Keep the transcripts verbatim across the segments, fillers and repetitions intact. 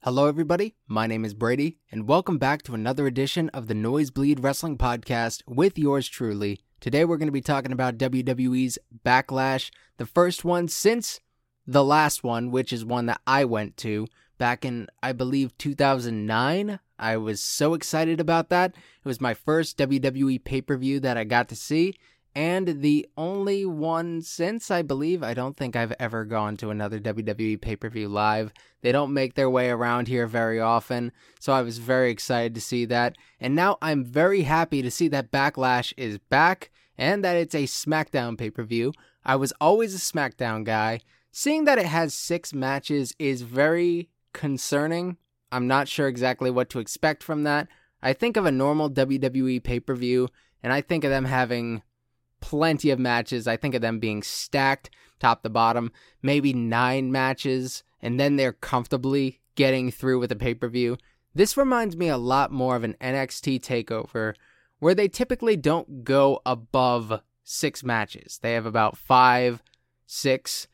Hello everybody, my name is Brady, and welcome back to another edition of the Noisebleed Wrestling Podcast with yours truly. Today we're going to be talking about W W E's Backlash, the first one since the last one, which is one that I went to back in, I believe, two thousand nine. I was so excited about that. It was my first W W E pay-per-view that I got to see, and the only one since, I believe. I don't think I've ever gone to another W W E pay-per-view live. They don't make their way around here very often, so I was very excited to see that. And now I'm very happy to see that Backlash is back, and that it's a SmackDown pay-per-view. I was always a SmackDown guy. Seeing that it has six matches is very concerning. I'm not sure exactly what to expect from that. I think of a normal W W E pay-per-view, and I think of them having plenty of matches. I think of them being stacked top to bottom, maybe nine matches, and then they're comfortably getting through with a pay-per-view. This reminds me a lot more of an N X T TakeOver, where they typically don't go above six matches. They have about five, six.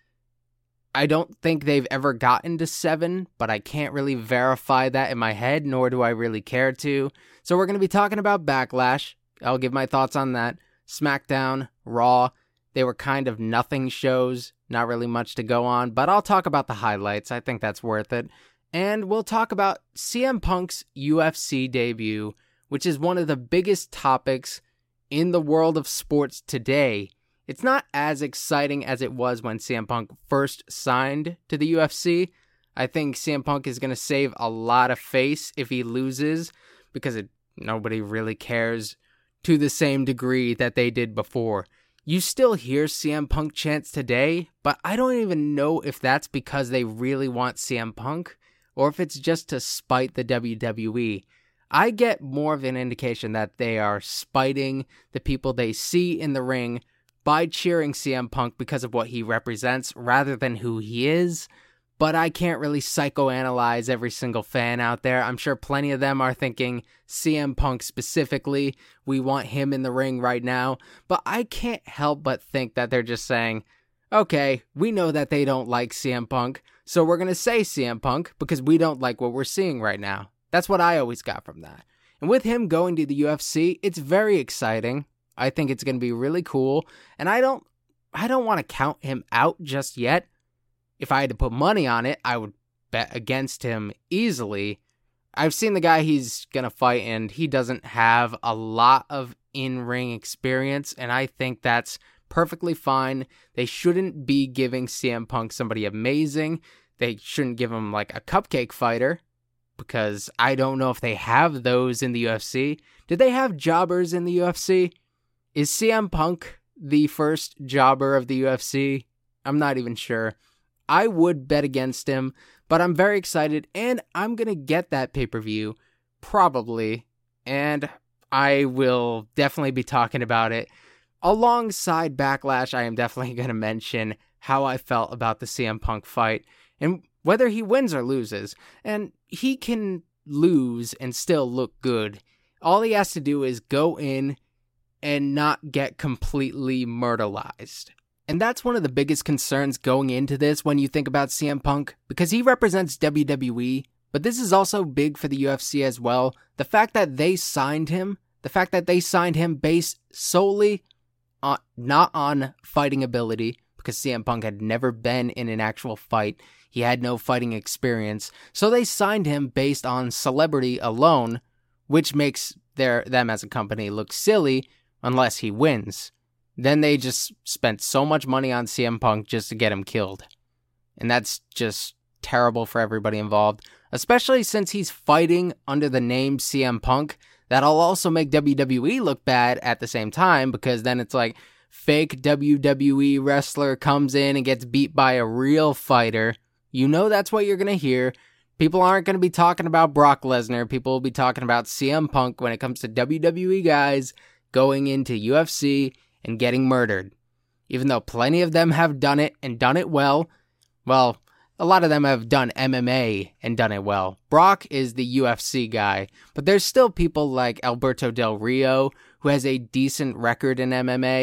I don't think they've ever gotten to seven, but I can't really verify that in my head, nor do I really care to. So we're going to be talking about Backlash. I'll give my thoughts on that. SmackDown, Raw, they were kind of nothing shows, not really much to go on, but I'll talk about the highlights. I think that's worth it. And we'll talk about C M Punk's U F C debut, which is one of the biggest topics in the world of sports today. It's not as exciting as it was when C M Punk first signed to the U F C. I think C M Punk is going to save a lot of face if he loses, because it, nobody really cares to the same degree that they did before. You still hear C M Punk chants today, but I don't even know if that's because they really want C M Punk or if it's just to spite the W W E. I get more of an indication that they are spiting the people they see in the ring by cheering C M Punk because of what he represents rather than who he is. But I can't really psychoanalyze every single fan out there. I'm sure plenty of them are thinking C M Punk specifically. We want him in the ring right now. But I can't help but think that they're just saying, okay, we know that they don't like C M Punk, so we're going to say C M Punk because we don't like what we're seeing right now. That's what I always got from that. And with him going to the U F C, it's very exciting. I think it's going to be really cool. And I don't, I don't want to count him out just yet. If I had to put money on it, I would bet against him easily. I've seen the guy he's going to fight, and he doesn't have a lot of in-ring experience, and I think that's perfectly fine. They shouldn't be giving C M Punk somebody amazing. They shouldn't give him like a cupcake fighter, because I don't know if they have those in the U F C. Did they have jobbers in the U F C? Is C M Punk the first jobber of the U F C? I'm not even sure. I would bet against him, but I'm very excited, and I'm going to get that pay-per-view, probably, and I will definitely be talking about it. Alongside Backlash, I am definitely going to mention how I felt about the C M Punk fight, and whether he wins or loses. And he can lose and still look good. All he has to do is go in and not get completely murderized. And that's one of the biggest concerns going into this when you think about C M Punk, because he represents W W E, but this is also big for the U F C as well. The fact that they signed him, the fact that they signed him based solely on, not on fighting ability, because C M Punk had never been in an actual fight. He had no fighting experience. So they signed him based on celebrity alone, which makes their them as a company look silly unless he wins. Then they just spent so much money on C M Punk just to get him killed. And that's just terrible for everybody involved, especially since he's fighting under the name C M Punk. That'll also make W W E look bad at the same time, because then it's like fake W W E wrestler comes in and gets beat by a real fighter. You know that's what you're going to hear. People aren't going to be talking about Brock Lesnar. People will be talking about C M Punk when it comes to W W E guys going into U F C and getting murdered. Even though plenty of them have done it and done it well. Well, a lot of them have done M M A and done it well. Brock is the U F C guy, but there's still people like Alberto Del Rio who has a decent record in M M A,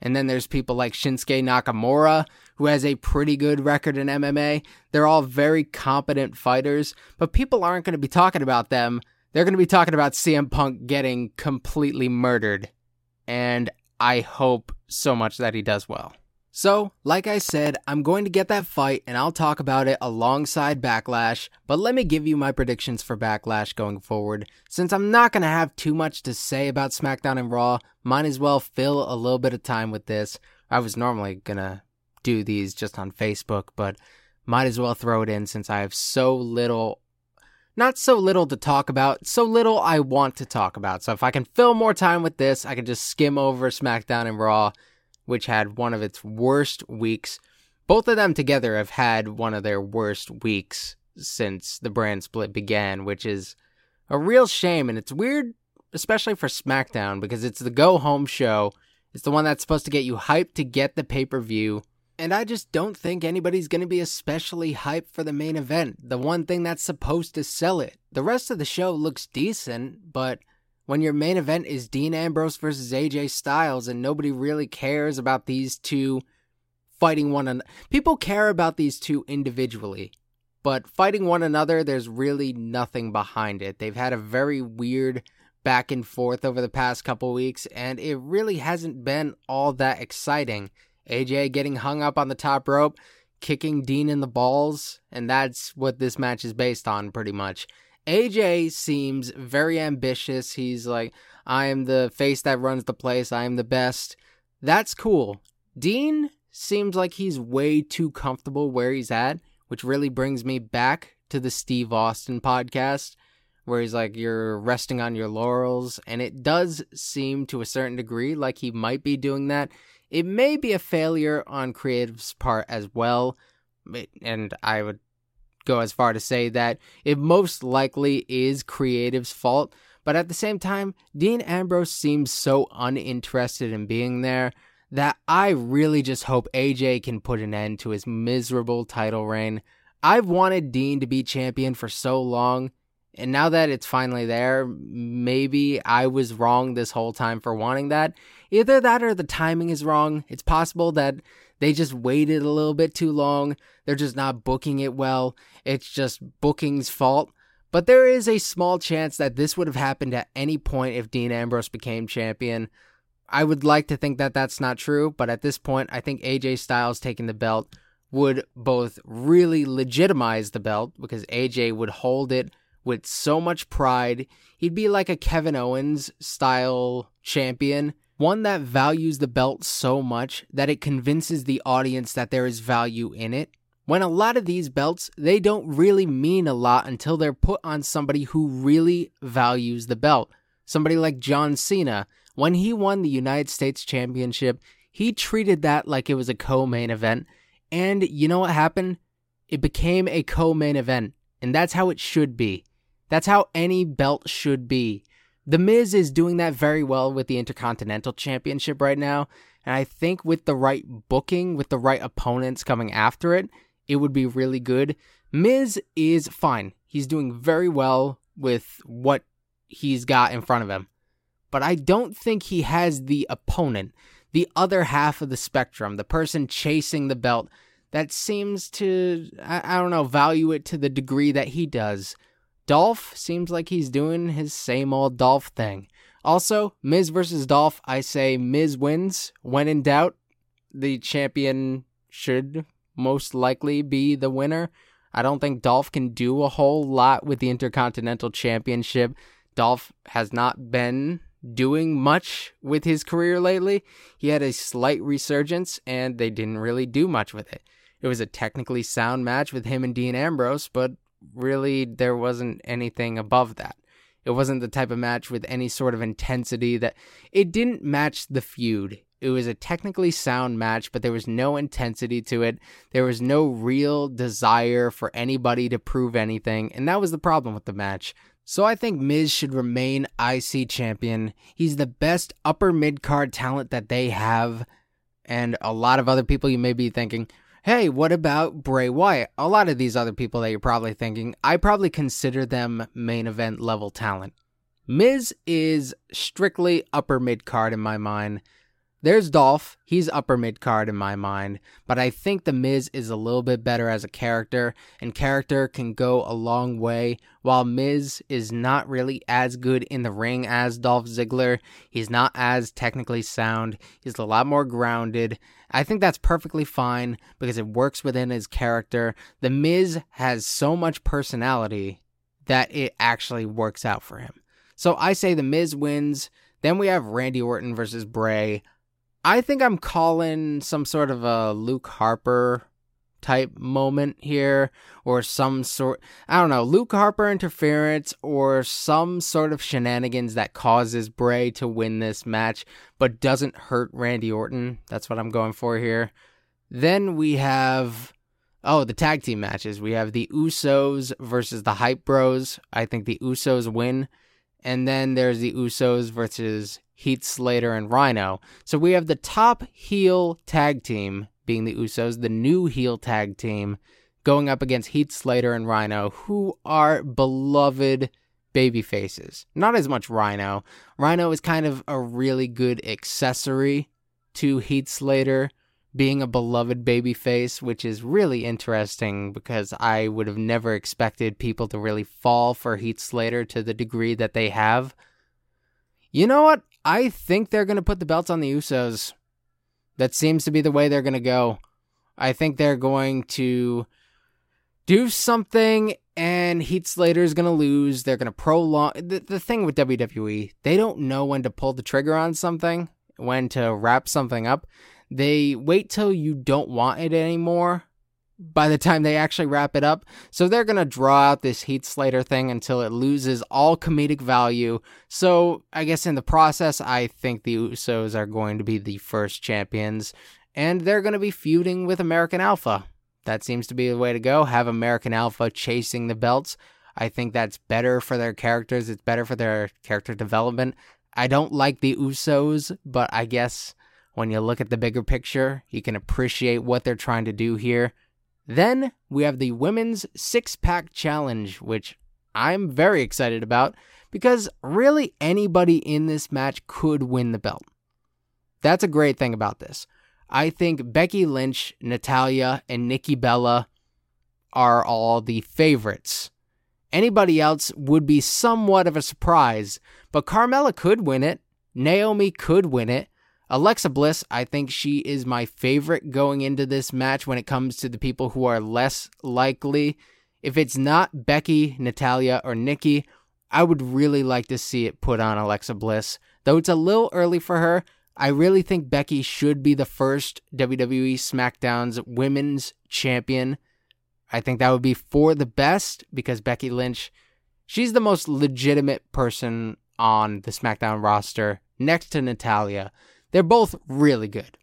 And then there's people like Shinsuke Nakamura, who has a pretty good record in M M A. They're all very competent fighters, but people aren't going to be talking about them. They're going to be talking about C M Punk getting completely murdered. And I hope so much that he does well. So, like I said, I'm going to get that fight and I'll talk about it alongside Backlash, but let me give you my predictions for Backlash going forward. Since I'm not going to have too much to say about SmackDown and Raw, might as well fill a little bit of time with this. I was normally going to do these just on Facebook, but might as well throw it in since I have so little, not so little to talk about, so little I want to talk about. So if I can fill more time with this, I can just skim over SmackDown and Raw, which had one of its worst weeks. Both of them together have had one of their worst weeks since the brand split began, which is a real shame. And it's weird, especially for SmackDown, because it's the go-home show. It's the one that's supposed to get you hyped to get the pay-per-view. And I just don't think anybody's going to be especially hyped for the main event, the one thing that's supposed to sell it. The rest of the show looks decent, but when your main event is Dean Ambrose versus A J Styles and nobody really cares about these two fighting one another. People care about these two individually, but fighting one another, there's really nothing behind it. They've had a very weird back and forth over the past couple weeks, and it really hasn't been all that exciting. A J getting hung up on the top rope, kicking Dean in the balls, and that's what this match is based on pretty much. A J seems very ambitious. He's like, I am the face that runs the place. I am the best. That's cool. Dean seems like he's way too comfortable where he's at, which really brings me back to the Steve Austin podcast, where he's like, you're resting on your laurels. And it does seem to a certain degree like he might be doing that. It may be a failure on creative's part as well. And I would go as far to say that it most likely is creative's fault, but at the same time, Dean Ambrose seems so uninterested in being there that I really just hope A J can put an end to his miserable title reign. I've wanted Dean to be champion for so long, and now that it's finally there, maybe I was wrong this whole time for wanting that. Either that or the timing is wrong. It's possible that they just waited a little bit too long. They're just not booking it well. It's just booking's fault. But there is a small chance that this would have happened at any point if Dean Ambrose became champion. I would like to think that that's not true, but at this point, I think A J Styles taking the belt would both really legitimize the belt, because A J would hold it with so much pride. He'd be like a Kevin Owens style champion, one that values the belt so much that it convinces the audience that there is value in it. When a lot of these belts, they don't really mean a lot until they're put on somebody who really values the belt. Somebody like John Cena, when he won the United States Championship, he treated that like it was a co-main event. And you know what happened? It became a co-main event. And that's how it should be. That's how any belt should be. The Miz is doing that very well with the Intercontinental Championship right now. And I think with the right booking, with the right opponents coming after it, it would be really good. Miz is fine. He's doing very well with what he's got in front of him. But I don't think he has the opponent, the other half of the spectrum, the person chasing the belt that seems to, I, I don't know, value it to the degree that he does. Dolph seems like he's doing his same old Dolph thing. Also, Miz versus Dolph, I say Miz wins. When in doubt, the champion should most likely be the winner. I don't think Dolph can do a whole lot with the Intercontinental Championship. Dolph has not been doing much with his career lately. He had a slight resurgence, and they didn't really do much with it. It was a technically sound match with him and Dean Ambrose, but really there wasn't anything above that. It wasn't the type of match with any sort of intensity that... It didn't match the feud. It was a technically sound match, but there was no intensity to it. There was no real desire for anybody to prove anything, and that was the problem with the match. So I think Miz should remain I C champion. He's the best upper mid-card talent that they have, and a lot of other people you may be thinking, hey, what about Bray Wyatt? A lot of these other people that you're probably thinking, I probably consider them main event level talent. Miz is strictly upper mid-card in my mind. There's Dolph. He's upper mid-card in my mind, but I think The Miz is a little bit better as a character, and character can go a long way. While Miz is not really as good in the ring as Dolph Ziggler, he's not as technically sound. He's a lot more grounded. I think that's perfectly fine because it works within his character. The Miz has so much personality that it actually works out for him. So I say The Miz wins. Then we have Randy Orton versus Bray. I think I'm calling some sort of a Luke Harper type moment here, or some sort, I don't know, Luke Harper interference, or some sort of shenanigans that causes Bray to win this match, but doesn't hurt Randy Orton. That's what I'm going for here. Then we have, oh, the tag team matches. We have the Usos versus the Hype Bros. I think the Usos win. And then there's the Usos versus Heath Slater and Rhino. So we have the top heel tag team being the Usos, the new heel tag team, going up against Heath Slater and Rhino, who are beloved baby faces. Not as much Rhino. Rhino is kind of a really good accessory to Heath Slater being a beloved babyface, which is really interesting because I would have never expected people to really fall for Heath Slater to the degree that they have. You know what? I think they're going to put the belts on the Usos. That seems to be the way they're going to go. I think they're going to do something and Heath Slater is going to lose. They're going to prolong. The, the thing with W W E, they don't know when to pull the trigger on something, when to wrap something up. They wait till you don't want it anymore by the time they actually wrap it up. So they're going to draw out this Heath Slater thing until it loses all comedic value. So I guess in the process, I think the Usos are going to be the first champions, and they're going to be feuding with American Alpha. That seems to be the way to go. Have American Alpha chasing the belts. I think that's better for their characters. It's better for their character development. I don't like the Usos, but I guess when you look at the bigger picture, you can appreciate what they're trying to do here. Then we have the Women's Six-Pack Challenge, which I'm very excited about because really anybody in this match could win the belt. That's a great thing about this. I think Becky Lynch, Natalya, and Nikki Bella are all the favorites. Anybody else would be somewhat of a surprise, but Carmella could win it. Naomi could win it. Alexa Bliss, I think she is my favorite going into this match when it comes to the people who are less likely. If it's not Becky, Natalya, or Nikki, I would really like to see it put on Alexa Bliss. Though it's a little early for her, I really think Becky should be the first W W E SmackDown's women's champion. I think that would be for the best because Becky Lynch, she's the most legitimate person on the SmackDown roster next to Natalya. They're both really good.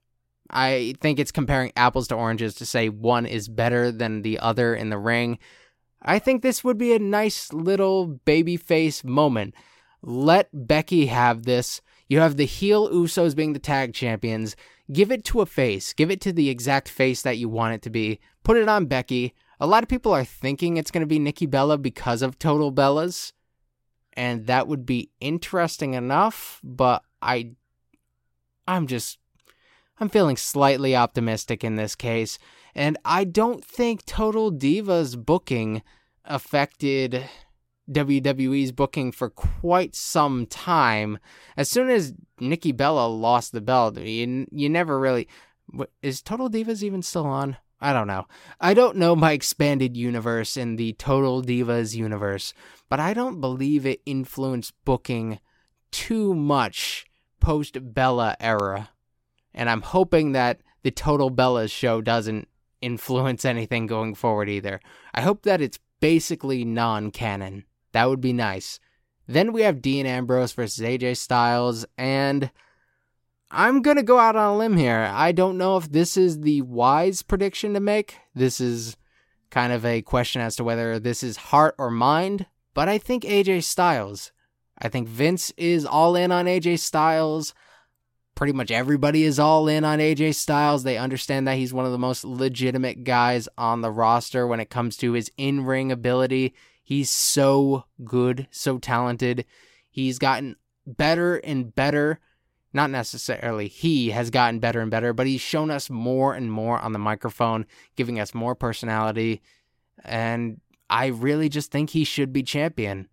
I think it's comparing apples to oranges to say one is better than the other in the ring. I think this would be a nice little babyface moment. Let Becky have this. You have the heel Usos being the tag champions. Give it to a face. Give it to the exact face that you want it to be. Put it on Becky. A lot of people are thinking it's going to be Nikki Bella because of Total Bellas. And that would be interesting enough, but I... I'm just, I'm feeling slightly optimistic in this case, and I don't think Total Divas booking affected W W E's booking for quite some time. As soon as Nikki Bella lost the belt, you, you never really, is Total Divas even still on? I don't know. I don't know my expanded universe in the Total Divas universe, but I don't believe it influenced booking too much post-Bella era, and I'm hoping that the Total Bellas show doesn't influence anything going forward either. I hope that it's basically non-canon. That would be nice. Then we have Dean Ambrose versus A J Styles, and I'm gonna go out on a limb here. I don't know if this is the wise prediction to make. This is kind of a question as to whether this is heart or mind, but I think A J Styles. I think Vince is all in on A J Styles. Pretty much everybody is all in on A J Styles. They understand that he's one of the most legitimate guys on the roster when it comes to his in-ring ability. He's so good, so talented. He's gotten better and better. not necessarily he has gotten better and better, but he's shown us more and more on the microphone, giving us more personality. And I really just think he should be champion.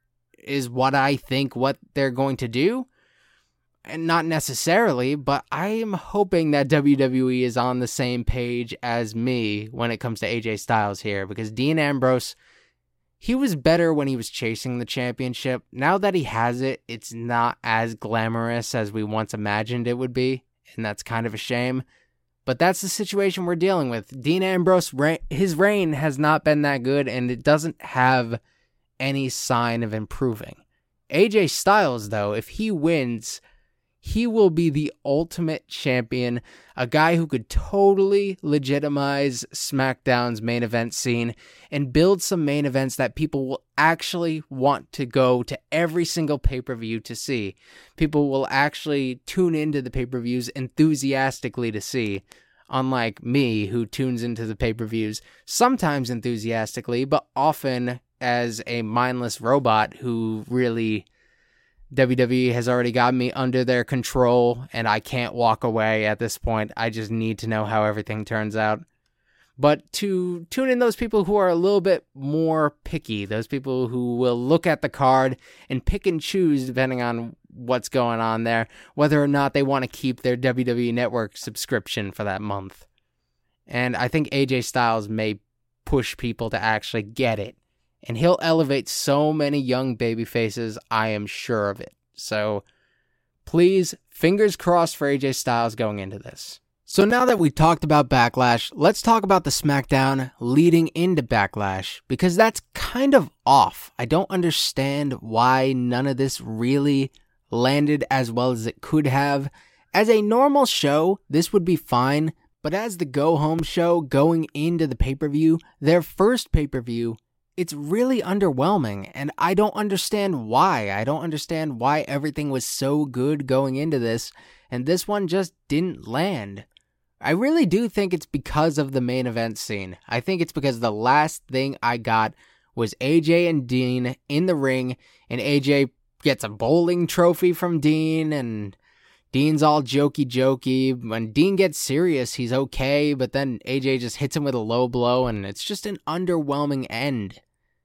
Is what I think what they're going to do? And not necessarily, but I am hoping that W W E is on the same page as me when it comes to A J Styles here, because Dean Ambrose, he was better when he was chasing the championship. Now that he has it, it's not as glamorous as we once imagined it would be, and that's kind of a shame. But that's the situation we're dealing with. Dean Ambrose, his reign has not been that good, and it doesn't have any sign of improving. A J Styles, though, if he wins, he will be the ultimate champion, a guy who could totally legitimize SmackDown's main event scene and build some main events that people will actually want to go to every single pay-per-view to see. People will actually tune into the pay-per-views enthusiastically to see, unlike me, who tunes into the pay-per-views sometimes enthusiastically, but often as a mindless robot who really... W W E has already got me under their control, and I can't walk away at this point. I just need to know how everything turns out. But to tune in those people who are a little bit more picky, those people who will look at the card and pick and choose depending on what's going on there, whether or not they want to keep their W W E Network subscription for that month. And I think A J Styles may push people to actually get it. And he'll elevate so many young baby faces, I am sure of it. So, please, fingers crossed for A J Styles going into this. So now that we talked about Backlash, let's talk about the SmackDown leading into Backlash, because that's kind of off. I don't understand why none of this really landed as well as it could have. As a normal show, this would be fine, but as the go-home show going into the pay-per-view, their first pay-per-view, it's really underwhelming, and I don't understand why. I don't understand why everything was so good going into this, and this one just didn't land. I really do think it's because of the main event scene. I think it's because the last thing I got was A J and Dean in the ring, and A J gets a bowling trophy from Dean, and Dean's all jokey-jokey. When Dean gets serious, he's okay, but then A J just hits him with a low blow, and it's just an underwhelming end.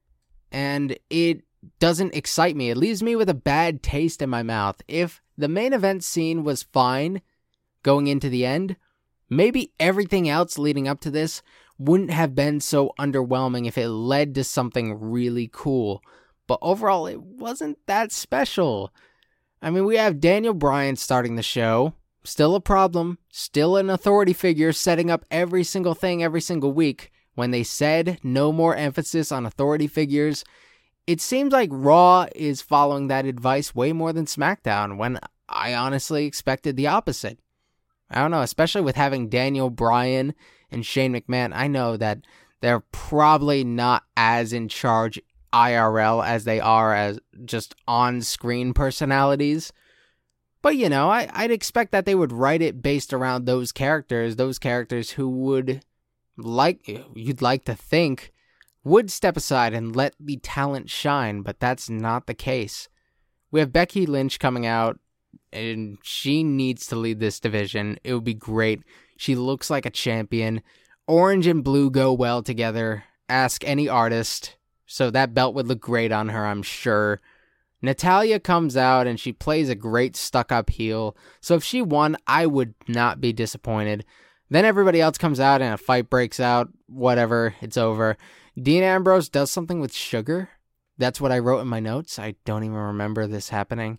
And it doesn't excite me. It leaves me with a bad taste in my mouth. If the main event scene was fine going into the end, maybe everything else leading up to this wouldn't have been so underwhelming if it led to something really cool. But overall, it wasn't that special. I mean, we have Daniel Bryan starting the show. Still a problem. Still an authority figure setting up every single thing every single week. When they said no more emphasis on authority figures, it seems like Raw is following that advice way more than SmackDown, when I honestly expected the opposite. I don't know, especially with having Daniel Bryan and Shane McMahon. I know that they're probably not as in charge I R L as they are as just on-screen personalities. But, you know, I, I'd expect that they would write it based around those characters, those characters who would... like you'd like to think would step aside and let the talent shine, but that's not the case. We have Becky Lynch coming out, and she needs to lead this division. It would be great. She looks like a champion. Orange and blue go well together. Ask any artist. So that belt would look great on her, I'm sure. Natalya comes out and she plays a great stuck-up heel. So if she won, I would not be disappointed. Then everybody else comes out and a fight breaks out. Whatever, it's over. Dean Ambrose does something with sugar. That's what I wrote in my notes. I don't even remember this happening.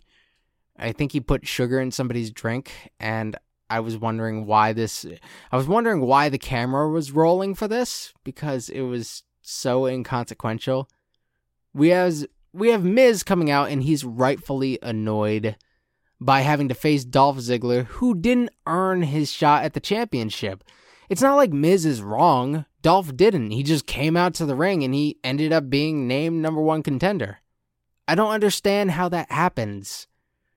I think he put sugar in somebody's drink, and I was wondering why this... I was wondering why the camera was rolling for this, because it was so inconsequential. We have, we have Miz coming out, and he's rightfully annoyed by having to face Dolph Ziggler, who didn't earn his shot at the championship. It's not like Miz is wrong. Dolph didn't. He just came out to the ring and he ended up being named number one contender. I don't understand how that happens.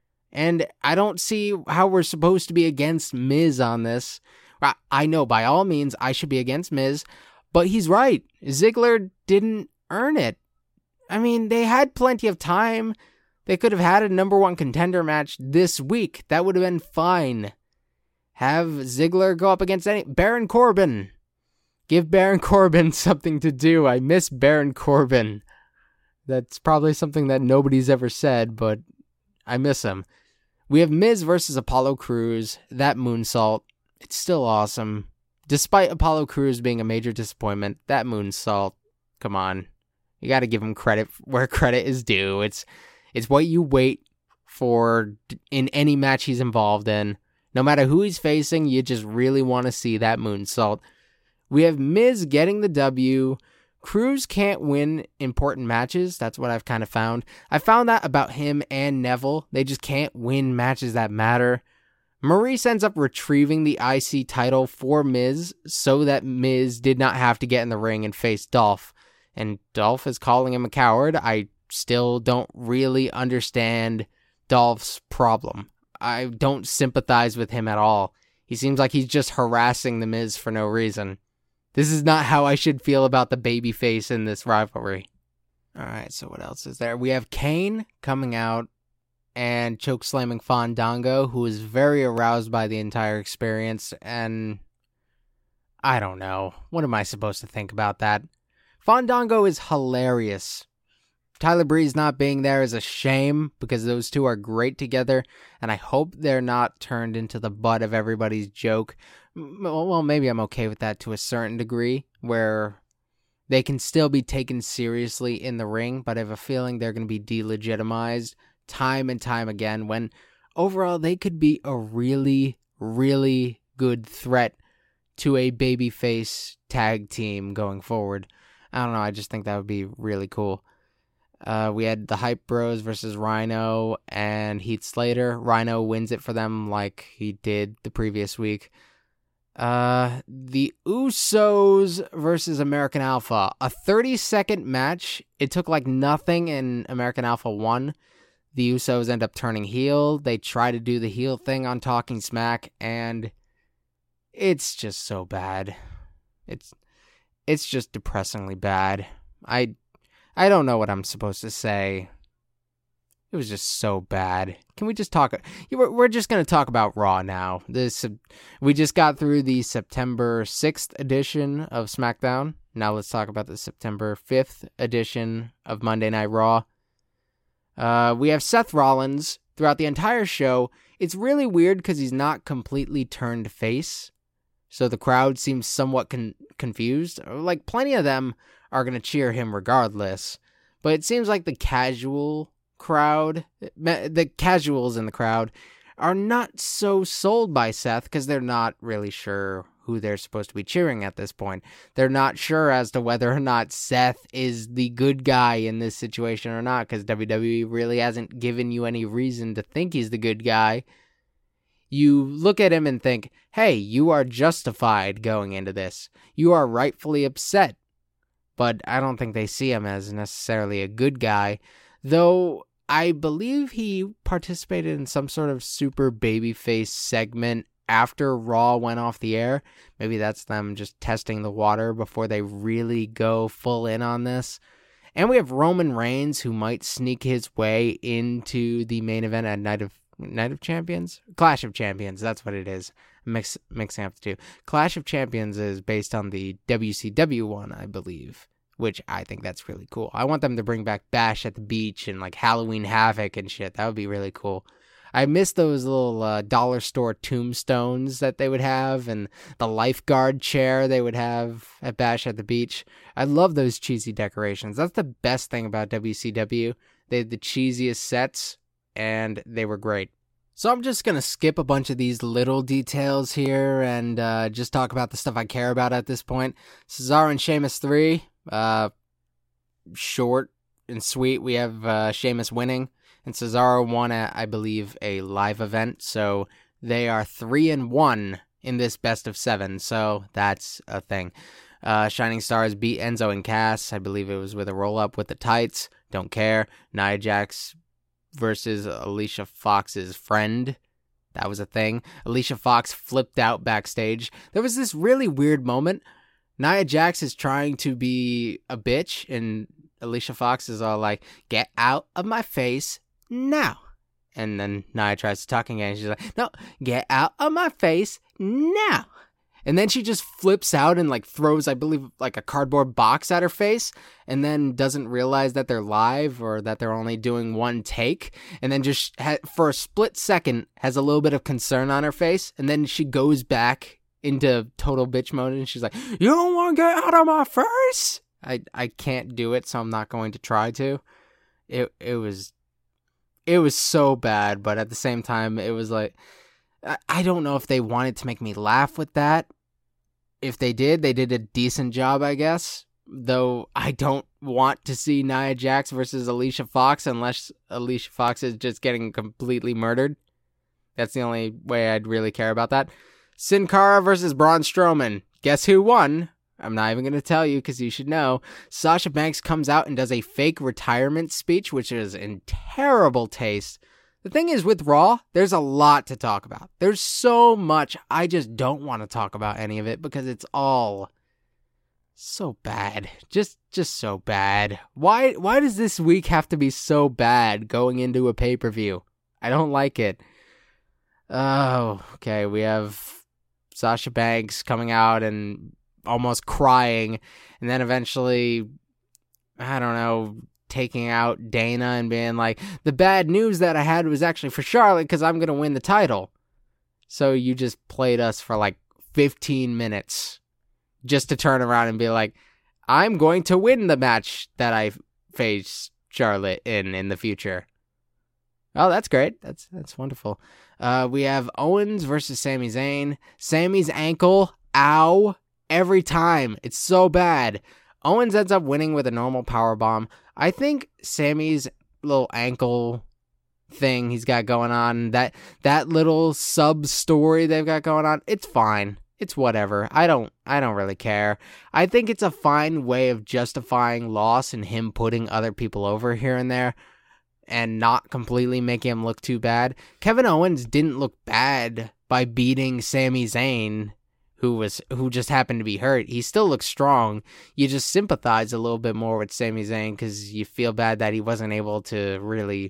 And I don't see how we're supposed to be against Miz on this. I know by all means I should be against Miz, but he's right. Ziggler didn't earn it. I mean, they had plenty of time. They could have had a number one contender match this week. That would have been fine. Have Ziggler go up against any Baron Corbin. Give Baron Corbin something to do. I miss Baron Corbin. That's probably something that nobody's ever said, but I miss him. We have Miz versus Apollo Crews. That moonsault, it's still awesome. Despite Apollo Crews being a major disappointment, that moonsault, come on. You got to give him credit where credit is due. It's it's what you wait for in any match he's involved in. No matter who he's facing, you just really want to see that moonsault. We have Miz getting the W. Crews can't win important matches. That's what I've kind of found. I found that about him and Neville. They just can't win matches that matter. Maurice ends up retrieving the I C title for Miz so that Miz did not have to get in the ring and face Dolph. And Dolph is calling him a coward. I still don't really understand Dolph's problem. I don't sympathize with him at all. He seems like he's just harassing the Miz for no reason. This is not how I should feel about the babyface in this rivalry. Alright, so what else is there? We have Kane coming out and chokeslamming Fandango, who is very aroused by the entire experience, and I don't know. What am I supposed to think about that? Fandango is hilarious. Tyler Breeze not being there is a shame, because those two are great together, and I hope they're not turned into the butt of everybody's joke. Well, maybe I'm okay with that to a certain degree, where they can still be taken seriously in the ring, but I have a feeling they're going to be delegitimized time and time again, when overall they could be a really, really good threat to a babyface tag team going forward. I don't know, I just think that would be really cool. Uh, we had the Hype Bros versus Rhino and Heath Slater. Rhino wins it for them like he did the previous week. Uh, the Usos versus American Alpha. A thirty-second match. It took like nothing and American Alpha won. The Usos end up turning heel. They try to do the heel thing on Talking Smack, and it's just so bad. It's it's just depressingly bad. I I don't know what I'm supposed to say. It was just so bad. Can we just talk? We're just going to talk about Raw now. This we just got through the September sixth edition of SmackDown. Now let's talk about the September fifth edition of Monday Night Raw. Uh, we have Seth Rollins throughout the entire show. It's really weird because he's not completely turned face, so the crowd seems somewhat con- confused. Like, plenty of them are going to cheer him regardless, but it seems like the casual crowd, the casuals in the crowd, are not so sold by Seth because they're not really sure who they're supposed to be cheering at this point. They're not sure as to whether or not Seth is the good guy in this situation or not, because W W E really hasn't given you any reason to think he's the good guy. You look at him and think, hey, you are justified going into this. You are rightfully upset. But I don't think they see him as necessarily a good guy, though I believe he participated in some sort of super babyface segment after Raw went off the air. Maybe that's them just testing the water before they really go full in on this. And we have Roman Reigns, who might sneak his way into the main event at Night of Night of Champions? Clash of Champions, that's what it is. Mix, mixing up the two. Clash of Champions is based on the W C W one, I believe, which I think that's really cool. I want them to bring back Bash at the Beach and like Halloween Havoc and shit. That would be really cool. I miss those little uh, dollar store tombstones that they would have and the lifeguard chair they would have at Bash at the Beach. I love those cheesy decorations. That's the best thing about W C W. They had the cheesiest sets, and they were great. So I'm just going to skip a bunch of these little details here and uh, just talk about the stuff I care about at this point. Cesaro and Sheamus three, uh, short and sweet. We have uh, Sheamus winning, and Cesaro won at, I believe, a live event. So they are three and one in this best of seven. So that's a thing. Uh, Shining Stars beat Enzo and Cass. I believe it was with a roll up with the tights. Don't care. Nia Jax versus Alicia Fox's friend. That was a thing. Alicia Fox flipped out backstage. There was this really weird moment. Nia Jax is trying to be a bitch, and Alicia Fox is all like, get out of my face, now. And then Nia tries to talk again. She's like, no, get out of my face now. And then she just flips out and like throws, I believe, like a cardboard box at her face, and then doesn't realize that they're live or that they're only doing one take. And then just ha- for a split second has a little bit of concern on her face. And then she goes back into total bitch mode and she's like, you don't want to get out of my face? I, I can't do it, so I'm not going to try to. It, it was, it was so bad, but at the same time, it was like, I, I don't know if they wanted to make me laugh with that. If they did, they did a decent job, I guess. Though I don't want to see Nia Jax versus Alicia Fox unless Alicia Fox is just getting completely murdered. That's the only way I'd really care about that. Sin Cara versus Braun Strowman. Guess who won? I'm not even going to tell you because you should know. Sasha Banks comes out and does a fake retirement speech, which is in terrible taste. The thing is, with Raw, there's a lot to talk about. There's so much. I just don't want to talk about any of it because it's all so bad. Just just so bad. Why why does this week have to be so bad going into a pay-per-view? I don't like it. Oh, okay. We have Sasha Banks coming out and almost crying, and then eventually, I don't know, taking out Dana and being like, the bad news that I had was actually for Charlotte because I'm going to win the title. So you just played us for like fifteen minutes just to turn around and be like, I'm going to win the match that I face Charlotte in in the future. Oh, that's great. That's that's wonderful. Uh, we have Owens versus Sami Zayn. Sami's ankle, ow, every time. It's so bad. Owens ends up winning with a normal powerbomb. I think Sami's little ankle thing he's got going on, that that little sub story they've got going on, it's fine. It's whatever. I don't I don't really care. I think it's a fine way of justifying loss and him putting other people over here and there and not completely making him look too bad. Kevin Owens didn't look bad by beating Sami Zayn, who was who just happened to be hurt. He still looks strong. You just sympathize a little bit more with Sami Zayn because you feel bad that he wasn't able to really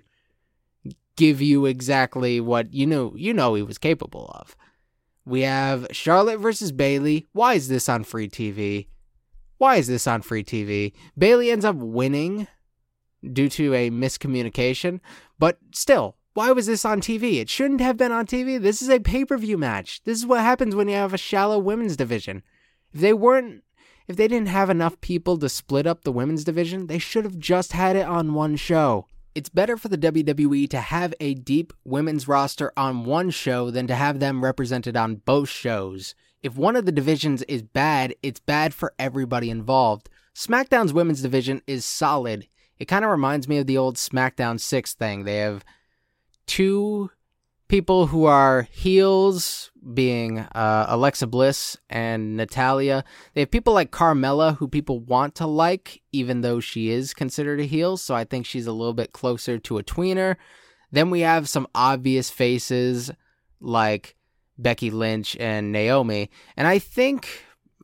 give you exactly what you know you know he was capable of. We have Charlotte versus Bayley. Why is this on free T V? Why is this on free T V? Bayley ends up winning due to a miscommunication, but still, why was this on T V? It shouldn't have been on T V. This is a pay-per-view match. This is what happens when you have a shallow women's division. If they weren't, if they didn't have enough people to split up the women's division, they should have just had it on one show. It's better for the W W E to have a deep women's roster on one show than to have them represented on both shows. If one of the divisions is bad, it's bad for everybody involved. SmackDown's women's division is solid. It kind of reminds me of the old SmackDown six thing. They have two people who are heels, being uh, Alexa Bliss and Natalya. They have people like Carmella, who people want to like, even though she is considered a heel, so I think she's a little bit closer to a tweener. Then we have some obvious faces like Becky Lynch and Naomi, and I think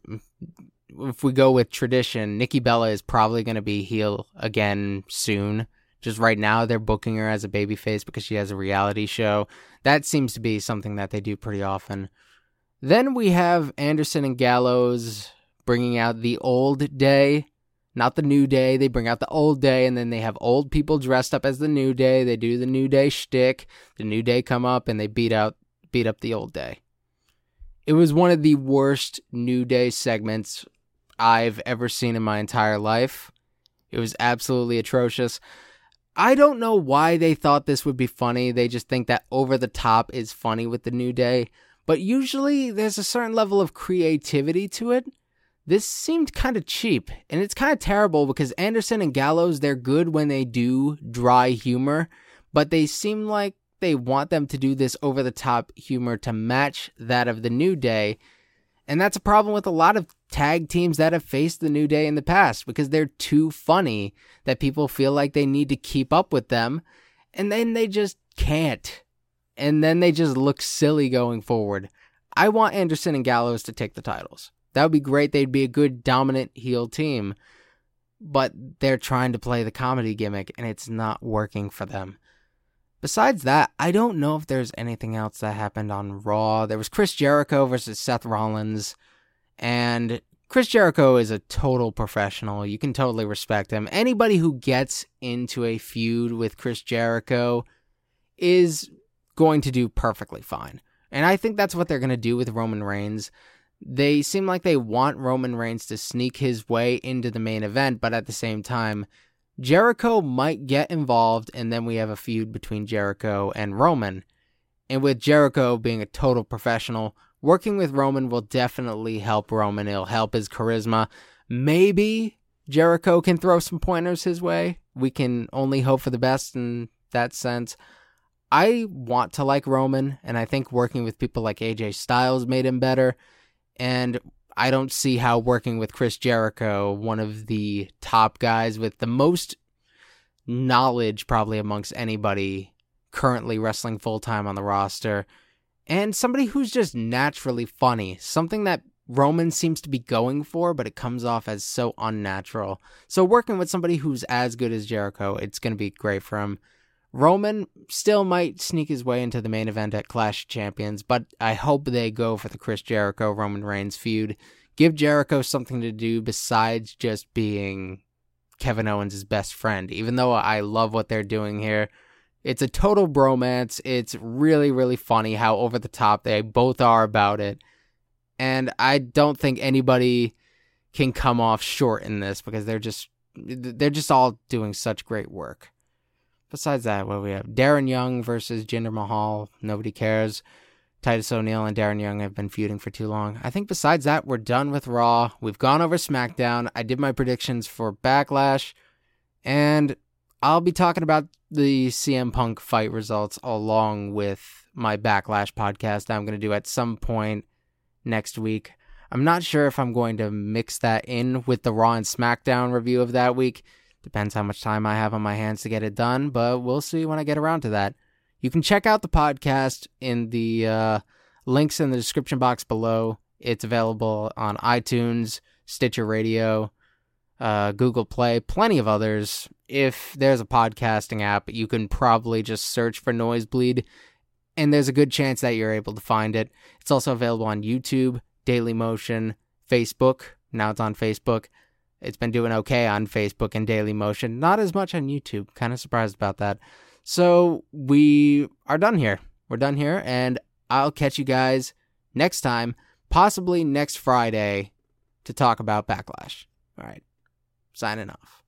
if we go with tradition, Nikki Bella is probably going to be heel again soon. Just right now, they're booking her as a babyface because she has a reality show. That seems to be something that they do pretty often. Then we have Anderson and Gallows bringing out the old day, not the new day. They bring out the old day, and then they have old people dressed up as the new day. They do the new day shtick. The new day come up, and they beat out beat up the old day. It was one of the worst New Day segments I've ever seen in my entire life. It was absolutely atrocious. I don't know why they thought this would be funny. They just think that over the top is funny with the New Day. But usually there's a certain level of creativity to it. This seemed kind of cheap. And it's kind of terrible because Anderson and Gallows, they're good when they do dry humor. But they seem like they want them to do this over the top humor to match that of the New Day. And that's a problem with a lot of tag teams that have faced the New Day in the past because they're too funny that people feel like they need to keep up with them, and then they just can't. And then they just look silly going forward. I want Anderson and Gallows to take the titles. That would be great. They'd be a good dominant heel team, but they're trying to play the comedy gimmick, and it's not working for them. Besides that, I don't know if there's anything else that happened on Raw. There was Chris Jericho versus Seth Rollins, and Chris Jericho is a total professional. You can totally respect him. Anybody who gets into a feud with Chris Jericho is going to do perfectly fine. And I think that's what they're going to do with Roman Reigns. They seem like they want Roman Reigns to sneak his way into the main event, but at the same time, Jericho might get involved, and then we have a feud between Jericho and Roman. And with Jericho being a total professional, working with Roman will definitely help Roman. It'll help his charisma. Maybe Jericho can throw some pointers his way. We can only hope for the best in that sense. I want to like Roman, and I think working with people like A J Styles made him better. And I don't see how working with Chris Jericho, one of the top guys with the most knowledge probably amongst anybody currently wrestling full-time on the roster, and somebody who's just naturally funny, something that Roman seems to be going for, but it comes off as so unnatural. So working with somebody who's as good as Jericho, it's going to be great for him. Roman still might sneak his way into the main event at Clash of Champions, but I hope they go for the Chris Jericho-Roman Reigns feud. Give Jericho something to do besides just being Kevin Owens' best friend. Even though I love what they're doing here, it's a total bromance. It's really, really funny how over the top they both are about it. And I don't think anybody can come off short in this because they're just they're just all doing such great work. Besides that, what do we have? Darren Young versus Jinder Mahal. Nobody cares. Titus O'Neil and Darren Young have been feuding for too long. I think besides that, we're done with Raw. We've gone over SmackDown. I did my predictions for Backlash. And I'll be talking about the C M Punk fight results along with my Backlash podcast I'm going to do at some point next week. I'm not sure if I'm going to mix that in with the Raw and SmackDown review of that week. Depends how much time I have on my hands to get it done, but we'll see when I get around to that. You can check out the podcast in the uh, links in the description box below. It's available on iTunes, Stitcher Radio, uh, Google Play, plenty of others. If there's a podcasting app, you can probably just search for Noisebleed, and there's a good chance that you're able to find it. It's also available on YouTube, Dailymotion, Facebook. Now it's on Facebook. It's been doing okay on Facebook and Dailymotion. Not as much on YouTube. Kind of surprised about that. So we are done here. We're done here, and I'll catch you guys next time, possibly next Friday, to talk about Backlash. All right. Signing off.